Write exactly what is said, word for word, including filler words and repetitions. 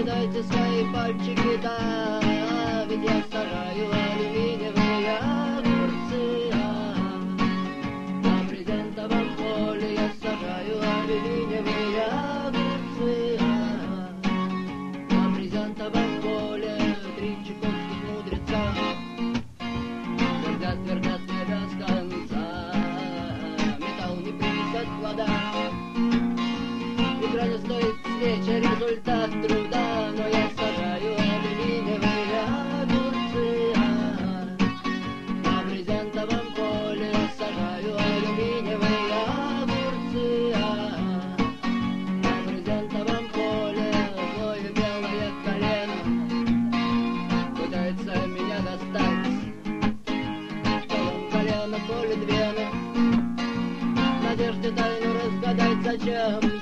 кидайте свои пальчики, да, ведь я сажаю алюминиевые огурцы, а на брезентовом поле я сажаю алюминиевые огурцы, а на брезентовом поле три чайковских мудреца твердят, твердят не без конца. Металл не принесет плода, игра не стоит свечи, результат труда, но я сажаю алюминиевые огурцы, а на брезентовом поле сажаю алюминиевые огурцы, а на брезентовом поле злое белое колено пытается меня достать. Колено колет вены, в надежде тайну разгадать, зачем